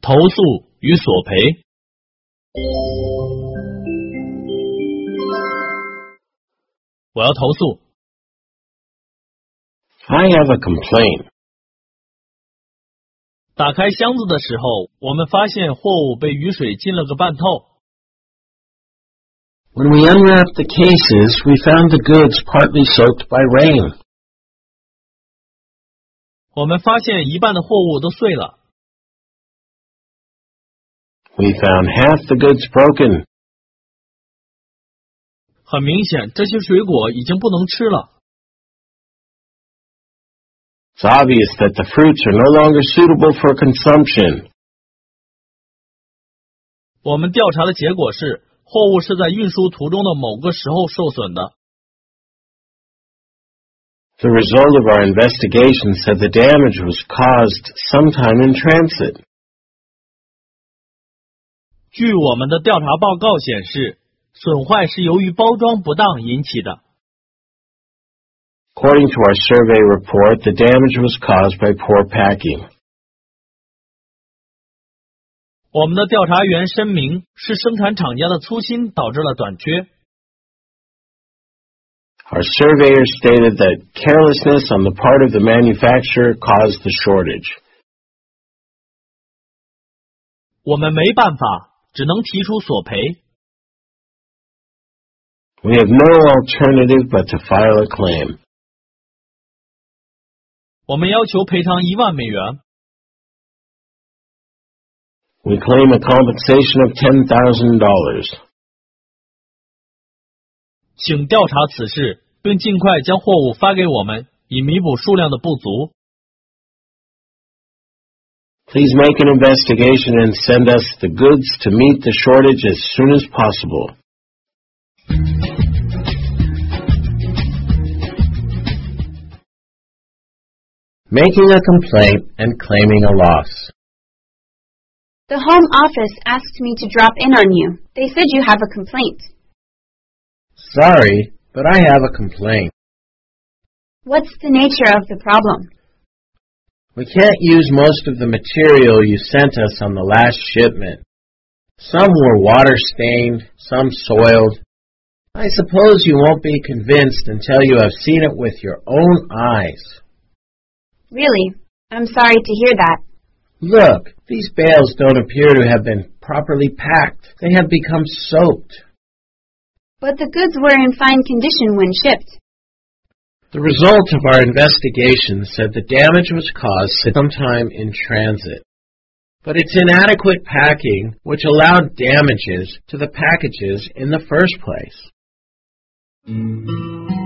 投诉与索赔。我要投诉。 I have a complaint. 打开箱子的时候，我们发现货物被雨水浸了个半透。 When we unwrapped the cases, we found the goods partly soaked by rain. 我们发现一半的货物都碎了。 We found half the goods broken. 很明显，这些水果已经不能吃了。 It's obvious that the fruits are no longer suitable for consumption. 我们调查的结果是，货物是在运输途中的某个时候受损的。 The result of our investigation said the damage was caused sometime in transit. 据我们的调查报告显示，损坏是由于包装不当引起的。 According to our survey report, the damage was caused by poor packing. 我们的调查员声明，是生产厂家的粗心导致了短缺。 Our surveyor stated that carelessness on the part of the manufacturer caused the shortage. 我们没办法，只能提出索赔。 We have no alternative but to file a claim. 我们要求赔偿$10,000。 We claim a compensation of $10,000. 请调查此事，并尽快将货物发给我们，以弥补数量的不足。 Please make an investigation and send us the goods to meet the shortage as soon as possible. Making a complaint and claiming a loss. The home office asked me to drop in on you. They said you have a complaint. Sorry, but I have a complaint. What's the nature of the problem? We can't use most of the material you sent us on the last shipment. Some were water-stained, some soiled. I suppose you won't be convinced until you have seen it with your own eyes. Really? I'm sorry to hear that. Look, these bales don't appear to have been properly packed. They have become soaked. But the goods were in fine condition when shipped. The result of our investigation said the damage was caused sometime in transit. But it's inadequate packing which allowed damages to the packages in the first place.